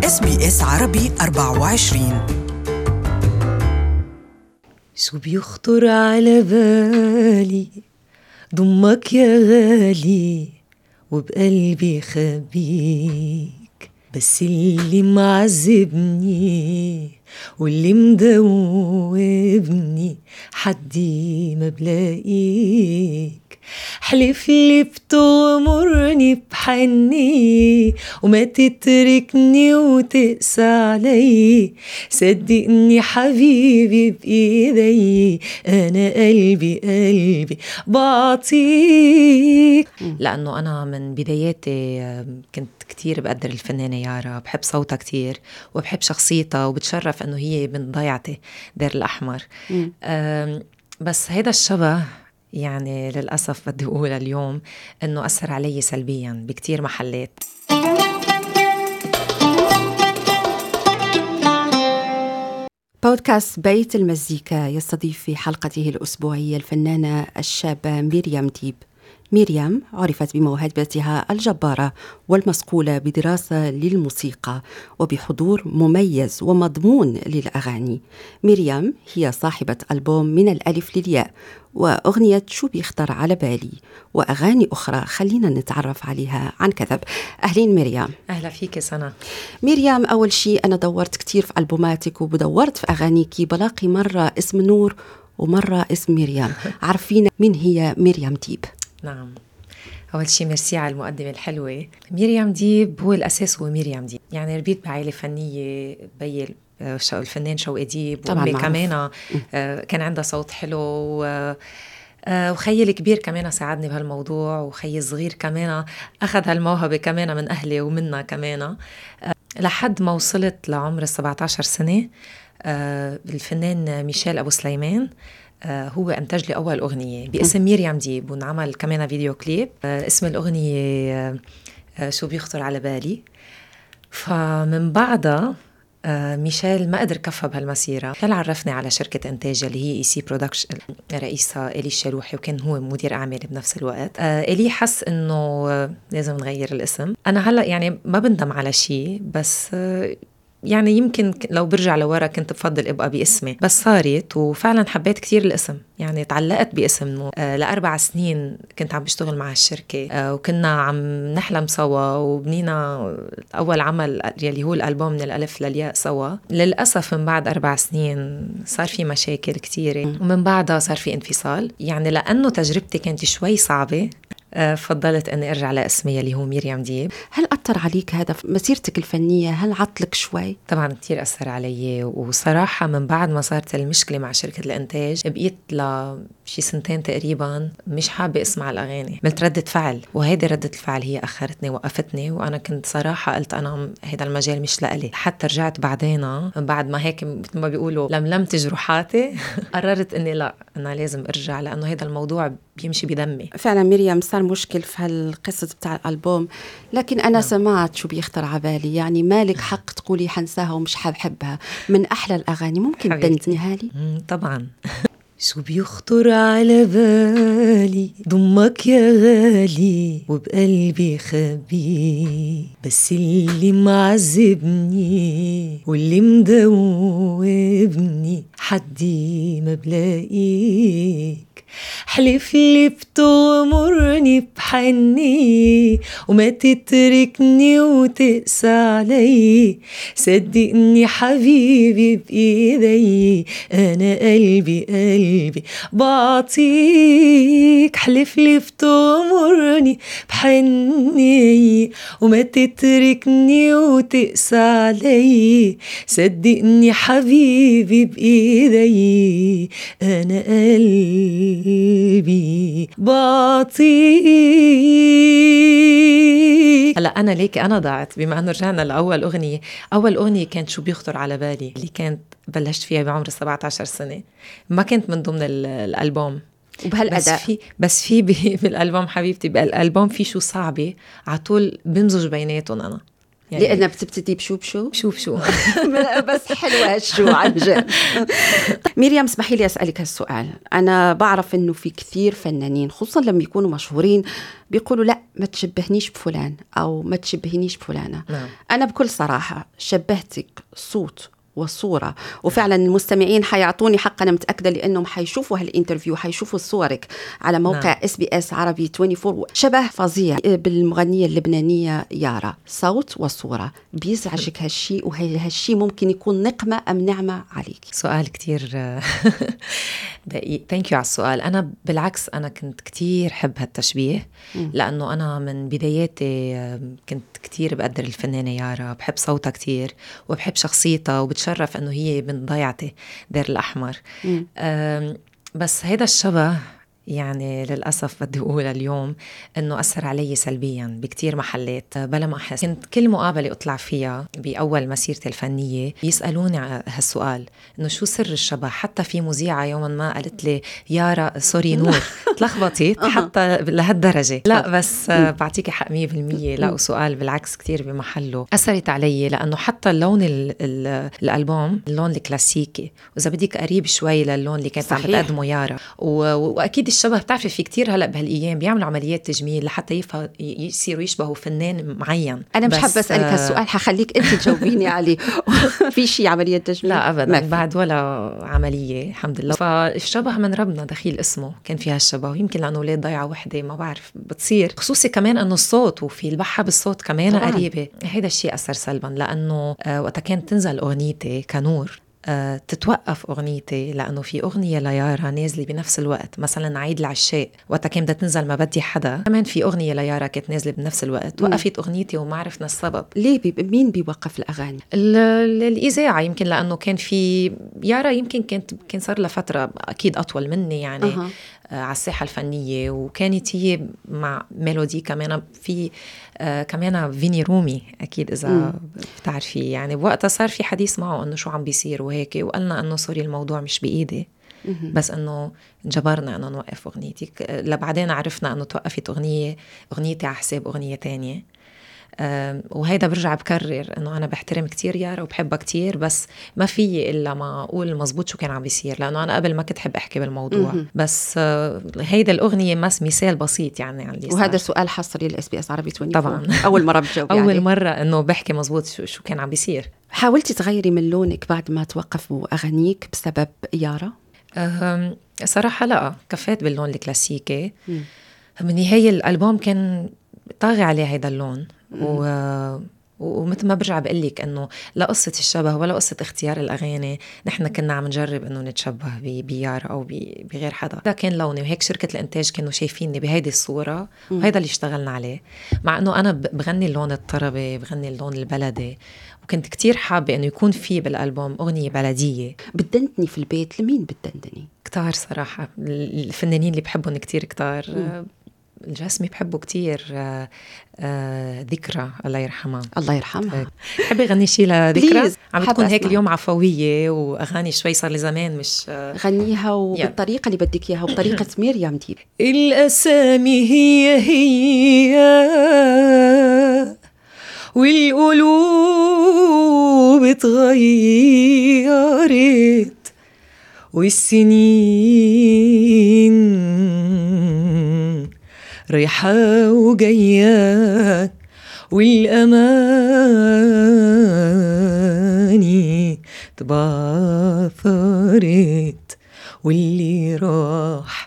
SBS عربي 24. شو بيخطر على بالي ضمك يا غالي وبقلبي خبيك، بس اللي معذبني واللي مدوبني حدي ما بلاقيك. حلف لي بتغمرني بحني وما تتركني وتقسى علي، صدقني حبيبي بإيدي أنا قلبي بعطيك. لأنه أنا من بداياتي كنت كتير بقدر الفنانة يارا، بحب صوتها كتير وبحب شخصيتها، وبتشرف أنه هي من ضيعتي دير الأحمر. بس هيدا الشبه يعني للأسف بدي أقول اليوم أنه أثر علي سلبياً بكتير محلات. بودكاست بيت المزيكا يستضيف في حلقته الأسبوعية الفنانة الشابة ميريام ديب. ميريام عرفت بموهبتها الجبارة والمصقولة بدراسة للموسيقى وبحضور مميز ومضمون للأغاني. ميريام هي صاحبة ألبوم من الألف للياء وأغنية شو بيخطر على بالي وأغاني أخرى خلينا نتعرف عليها عن كثب. أهلين ميريام. أهلا فيك سنة. ميريام، أول شيء أنا دورت كتير في ألبوماتك وبدورت في أغانيك، بلاقي مرة اسم نور ومرة اسم ميريام. عارفين من هي ميريام ديب؟ نعم، أول شيء ميرسي على المقدمة الحلوة. ميريام ديب هو الأساس، هو ميريام ديب، يعني ربيت بعائلة فنية. بي الفنان شوقي ديب، وأمي كمان كان عندها صوت حلو، وخيي الكبير كمان ساعدني بهالموضوع، وخيي الصغير كمان أخذ هالموهبة كمان من أهلي ومنا كمان، لحد ما وصلت لعمر 17 سنة. الفنان ميشيل أبو سليمان هو أنتج لي أول أغنية باسم ميريام ديب، ونعمل كمان فيديو كليب. اسم الأغنية شو بيخطر على بالي. فمن بعدها ميشيل ما قدر كفى بهالمسيرة، كان عرفني على شركة إنتاج اللي هي إيسي برودكشن، رئيسها إلي الشروحي، وكان هو مدير أعمالي بنفس الوقت. إلي حس إنه لازم نغير الاسم. أنا هلأ يعني ما بندم على شيء، بس يعني يمكن لو برجع لورا كنت بفضل ابقى باسمي، بس صارت وفعلا حبيت كتير الاسم، يعني تعلقت باسم. ل4 سنين كنت عم بشتغل مع الشركة، وكنا عم نحلم سوا، وبنينا أول عمل يلي هو الألبوم من الألف للياء سوا. للأسف من بعد 4 سنين صار في مشاكل كتيرة، ومن بعدها صار في انفصال. يعني لأنه تجربتي كانت شوي صعبة، فضلت أني أرجع لاسمي اللي هو ميريام ديب. هل أثر عليك هذا في مسيرتك الفنية؟ هل عطلك شوي؟ طبعا كتير أثر علي، وصراحة من بعد ما صارت المشكلة مع شركة الإنتاج بقيت لشي 2 تقريبا مش حابة أسمع الأغاني، عملت ردة فعل، وهيدي ردة الفعل هي أخرتني وقفتني. وأنا كنت صراحة قلت أنا هيدا المجال مش لألي. حتى رجعت بعدين بعد ما هيك مثل ما بيقولوا لملمت جروحاتي قررت أني لا، أنا لازم أرجع، لأنه هيدا الموضوع بيمشي بدمي. فعلا ميريام صار مشكل في هالقصة بتاع الألبوم، لكن أنا سمعت شو بيخطر عبالي، يعني مالك حق تقولي حنساها ومش حبها، من أحلى الأغاني. ممكن تندنيها لي؟ طبعا. شو بيخطر على بالي ضمك يا غالي وبقلبي خبيك، بس اللي معذبني واللي مدوبني حدي ما بلاقيك. حلف لي بتغمرني بحني وما تتركني وتقسى علي، صدقني حبيبي بإيدي أنا قلبي بعطيك. حلف لي بتغمرني بحني وما تتركني وتقسى علي، صدقني حبيبي بإيدي أنا قلبي بعطيك. هلا أنا ليكي أنا ضاعت، بما أنه رجعنا لأول أغنية. أول أغنية كانت شو بيخطر على بالي، اللي كانت بلشت فيها بعمر 17 سنة، ما كنت من ضمن الألبوم وبهالأداء. بس في بالألبوم حبيبتي، بالألبوم في شو صعبة عطول بمزج بيناتهم. أنا يعني لأنها بتبتدي بشو شو بس حلوة هالشو عن جد. مريم اسمحي لي أسألك هالسؤال. أنا بعرف إنه في كثير فنانين خصوصا لما يكونوا مشهورين بيقولوا لا ما تشبهنيش بفلان أو ما تشبهنيش بفلانة. نعم. أنا بكل صراحة شبهتك صوت والصورة، وفعلا المستمعين حيعطوني حق، أنا متأكدة لأنهم حيشوفوا هالإنترفيو، حيشوفوا صورك على موقع SBS عربي 24. شبه فظيع بالمغنية اللبنانية يارا، صوت وصورة. بيزعجك هالشي وهالشي ممكن يكون نقمة أم نعمة عليك؟ سؤال كتير دقيق. ثانك يو على السؤال. أنا بالعكس أنا كنت كتير حب هالتشبيه، لأنه أنا من بداياتي كنت كتير بقدر الفنانة يارا، بحب صوتها كتير وبحب شخصيتها، وبتشرف أنه هي من ضيعتي دير الأحمر. بس هيدا الشبه يعني للأسف بدي أقول اليوم أنه أثر علي سلبيا بكتير محلات بلا ما أحس. كنت كل مقابلة أطلع فيها بأول مسيرتي الفنية يسألوني هالسؤال أنه شو سر الشبه. حتى في مذيعة يوما ما قالت لي يارا سوري نور تلخبطت حتى لهالدرجة. لا بس بعطيكي حق 100%. لا وسؤال بالعكس كتير بمحله. أثرت علي لأنه حتى اللون الألبوم اللون الكلاسيكي وإذا بدك قريب شوي للون اللي كانت عم بتقدمه يارا، وأكيد الشبه بتعرفي في كتير هلأ بهالأيام بيعملوا عمليات تجميل لحتى يصيروا يشبهوا فنان معين. أنا مش حابة أسألك هالسؤال، حخليك أنت تجاوبيني عليه. في شيء عملية تجميل؟ لا أبدا بعد ولا عملية الحمد لله. فالشبه من ربنا دخيل اسمه كان فيها الشبه، ويمكن لأنه أولاد ضيعة وحدة ما بعرف بتصير، خصوصي كمان أنه الصوت وفي البحة بالصوت كمان طبعاً قريبة. هيدا الشيء أثر سلبا لأنه وقتا كانت تنزل أغنيتي كنور تتوقف أغنيتي، لأنه في أغنية ليارا نازلة بنفس الوقت، مثلا عيد العشاق وقتا كان بدها تنزل ما بدي حدا، كمان في أغنية ليارا كانت نازلة بنفس الوقت. وقفت أغنيتي وما عرفنا السبب. ليه؟ مين بيوقف الأغاني؟ الإذاعة يمكن، لأنه كان في يارا يمكن كان صار لها فترة أكيد أطول مني يعني على الساحة الفنية، وكانت هي مع ميلودي كمان في كمان فيني رومي أكيد إذا بتعرفي يعني. بوقتها صار في حديث معه أنه شو عم بيصير وهيك، وقلنا أنه سوري الموضوع مش بإيدي، بس أنه جبرنا أنه نوقف أغنيتي. لبعدين عرفنا أنه توقفت أغنيتي على حساب أغنية تانية. وهيدا برجع بكرر أنه أنا بحترم كتير يارا وبحبها كتير، بس ما في إلا ما أقول مزبوط شو كان عم بيصير، لأنه أنا قبل ما كنت حب أحكي بالموضوع. بس هيدا الأغنية مثال بسيط يعني عن اللي صار. وهذا سؤال حصري للSBS عربي 24 طبعا. أول مرة بتجاوبي أول عليه. مرة أنه بحكي مزبوط شو كان عم بيصير. حاولتي تغيري من لونك بعد ما توقفوا أغانيك بسبب يارا؟ صراحة لا، كفيت باللون الكلاسيكي. من هي الألبوم كان طاغي عليه هيدا اللون. ومثل ما برجع بقلك أنه لا قصة الشبه ولا قصة اختيار الأغاني، نحن كنا عم نجرب أنه نتشبه بيارا أو بغير حدا. ده كان لوني، وهيك شركة الإنتاج كانوا شايفيني بهيدي الصورة، وهيدا اللي اشتغلنا عليه. مع أنه أنا بغني اللون الطربي، بغني اللون البلدي، وكنت كتير حابة أنه يكون في بالألبوم أغنية بلدية. بتدندني في البيت لمين بتدندني؟ كتار صراحة الفنانين اللي بحبهم كتير كتار. الجاسمي بحبه كتير. ذكرى الله يرحمها. الله يرحمها. بحبي غني شي لذكرى؟ عم تكون هيك اليوم عفوية وأغاني شوي صار لي زمان مش غنيها وبالطريقة اللي بدك إياها وبطريقة مريم ديب. الأسامي هي والقلوب اتغيرت والسنين ريحة وجاية والأماني تبعثرت واللي راح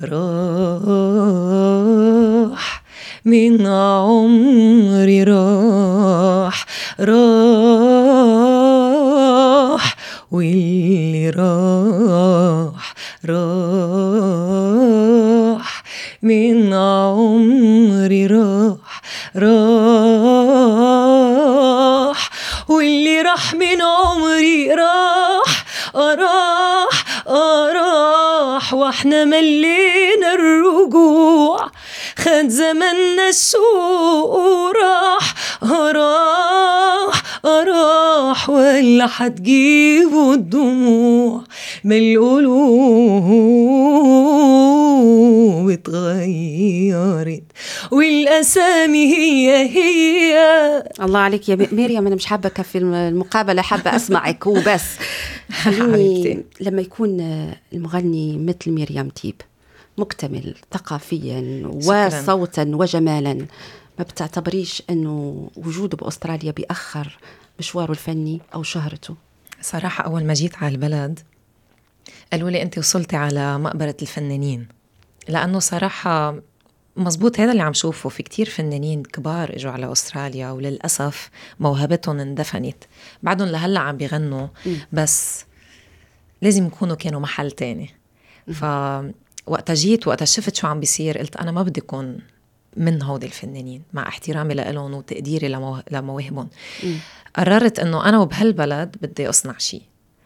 من عمري راح واللي راح من عمري راح واللي راح من عمري راح واحنا ملينا الرجوع، خد زمننا السوق وراح راح ولا حتجيبوا الدموع من القلوب اتغيرت والأسامي هي. الله عليك يا مريم، أنا مش حابة أكفي المقابلة، حابة أسمعك وبس. خليني لما يكون المغني مثل مريم تيب مكتمل ثقافيا وصوتا وجمالا، ما بتعتبريش أنه وجوده بأستراليا بيأخر مشواره الفني أو شهرته؟ صراحة أول ما جيت على البلد قالوا لي أنت وصلتي على مقبرة الفنانين، لأنه صراحة مزبوط هذا اللي عم شوفه، في كتير فنانين كبار اجوا على أستراليا وللأسف موهبتهم اندفنت، بعدهم لهلأ عم بيغنوا بس لازم يكونوا كانوا محل تاني. فوقت جيت وقت شفت شو عم بيصير قلت أنا ما بدي أكون من هودي الفنانين، مع احترامي لهم وتقديري لمواهبهم. قررت أنه أنا وبهالبلد بدي أصنع شيء.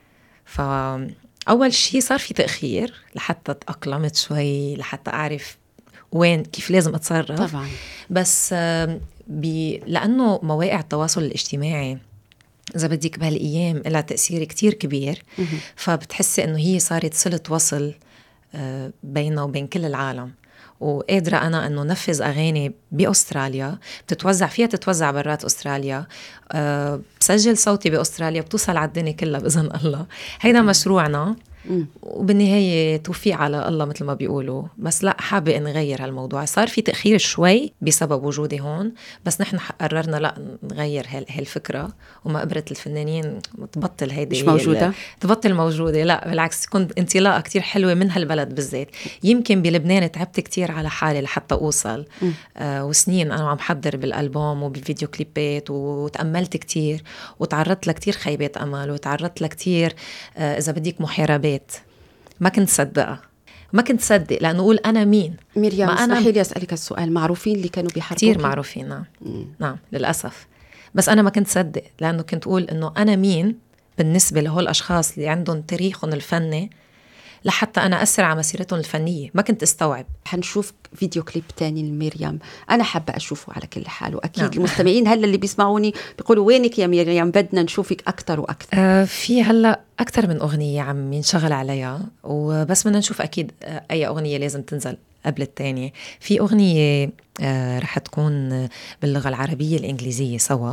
فأول شيء صار في تأخير لحتى تأقلمت شوي، لحتى أعرف وين كيف لازم أتصرف طبعا. بس لأنه مواقع التواصل الاجتماعي إذا بديك بهالأيام لها تأثير كتير كبير، فبتحسي أنه هي صارت صلة وصل بيننا وبين كل العالم، وقادرة أنا أنه نفذ أغاني بأستراليا بتتوزع فيها، تتوزع برات أستراليا، بسجل صوتي بأستراليا، بتوصل على الدنيا كلها بإذن الله. هيدا مشروعنا، وبالنهاية توفيق على الله مثل ما بيقولوا. بس لا، حابة نغير هالموضوع. صار في تأخير شوي بسبب وجودي هون، بس نحن قررنا لا نغير هالفكرة، ومقبرة الفنانين تبطل هيدي مش موجودة، تبطل موجودة. لا بالعكس، كنت انطلاقة كتير حلوة من هالبلد بالذات. يمكن بلبنان تعبت كتير على حالي لحتى أوصل، وسنين أنا عم حضر بالألبوم وبالفيديو كليبات، وتأملت كتير وتعرضت لكتير خيبات أمل، وتعرضت لكتير إذا بديك محاربات ما كنت صدق لأنه أقول أنا مين. مريم اسمحي لي أسألك السؤال، معروفين اللي كانوا بيحاربوا؟ كتير معروفين، نعم. نعم للأسف، بس أنا ما كنت صدق لأنه كنت أقول إنه أنا مين بالنسبة لهول الأشخاص اللي عندهم تاريخهم الفني، لحتى أنا أسرع على مسيرتهم الفنية. ما كنت استوعب. حنشوف فيديو كليب تاني لمريم، أنا حابة أشوفه على كل حال، وأكيد نعم. المستمعين هلا اللي بيسمعوني بيقولوا وينك يا مريم، بدنا نشوفك أكتر وأكتر. في هلا أكتر من أغنية عم ينشغل عليها، وبس بدنا نشوف أكيد أي أغنية لازم تنزل قبل التانية. في أغنية رح تكون باللغة العربية الإنجليزية سوا،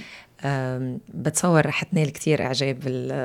بتصور رح تنال كتير إعجاب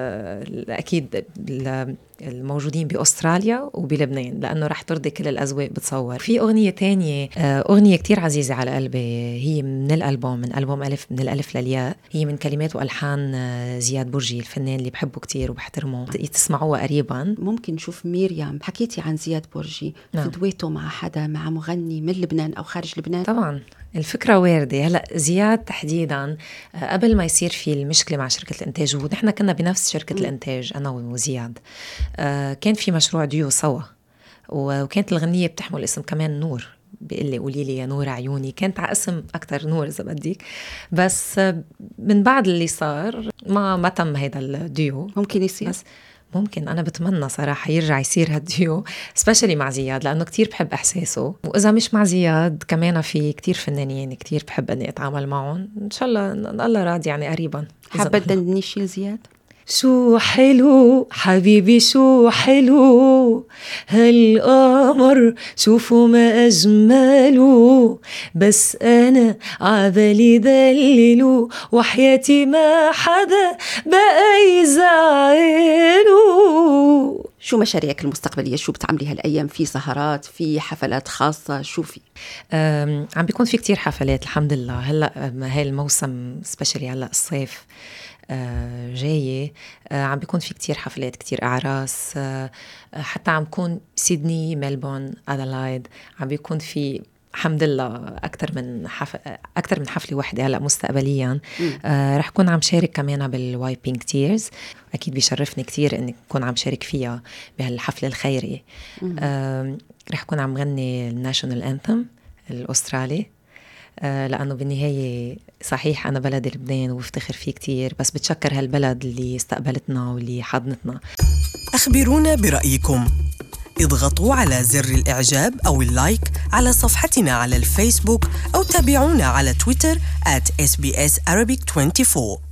أكيد الموجودين بأستراليا وبلبنان، لأنه رح ترضي كل الأذواق بتصور. في أغنية تانية، أغنية كتير عزيزة على قلبي، هي من الألبوم، من ألبوم ألف، من الألف للياء. هي من كلمات وألحان زياد برجي، الفنان اللي بحبه كتير وبحترمه، تسمعوها قريبا. ممكن نشوف مريم، حكيتي عن زياد برجي، نعم. في دويته مع حدا، مع مغني من لبنان أو خارج لبنان؟ طبعا الفكرة واردة. هلأ زياد تحديدا قبل ما يصير في المشكلة مع شركة الإنتاج، ونحن كنا بنفس شركة الإنتاج أنا وزياد، كان في مشروع ديو سوا، وكانت الغنية بتحمل اسم كمان نور. بيقول لي قولي لي يا نور عيوني، كانت على اسم أكتر نور إذا بديك. بس من بعد اللي صار ما تم هيدا الديو. ممكن يصير، بس ممكن، أنا بتمنى صراحة يرجع يصير هالديو، سبيشالي مع زياد لأنه كتير بحب إحساسه. وإذا مش مع زياد كمان في كتير فنانين كتير بحب أني أتعامل معهم، إن شاء الله الله راضي يعني قريبا. حابة تدندني شي لزياد؟ شو حلو حبيبي شو حلو هالقمر، شوفوا ما أجمله، بس أنا عبالي دللو، وحياتي ما حدا بقى يزعله. شو مشاريعك المستقبلية؟ شو بتعملي هالأيام؟ في سهرات، في حفلات خاصة، شو في؟ عم بيكون في كتير حفلات الحمد لله. هلأ هاي الموسم سبيشالي هلأ الصيف جاية، عم بيكون في كتير حفلات، كتير أعراس، حتى عم بيكون سيدني، ملبون، أدلايد، عم بيكون في الحمد لله أكتر من حفلة واحدة هلأ مستقبليا. رح كون عم شارك كمان بالواي بينك تيرز، أكيد بيشرفني كتير إني كون عم شارك فيها بهالحفلة الخيرية. رح كون عم غني الناشونال أنثم الأسترالي، لأنه بالنهاية صحيح أنا بلد لبنان وبفتخر فيه كتير، بس بتشكر هالبلد اللي استقبلتنا واللي حضنتنا. أخبرونا برأيكم، اضغطوا على زر الإعجاب أو اللايك على صفحتنا على الفيسبوك، أو تابعونا على تويتر @SBS Arabic 24.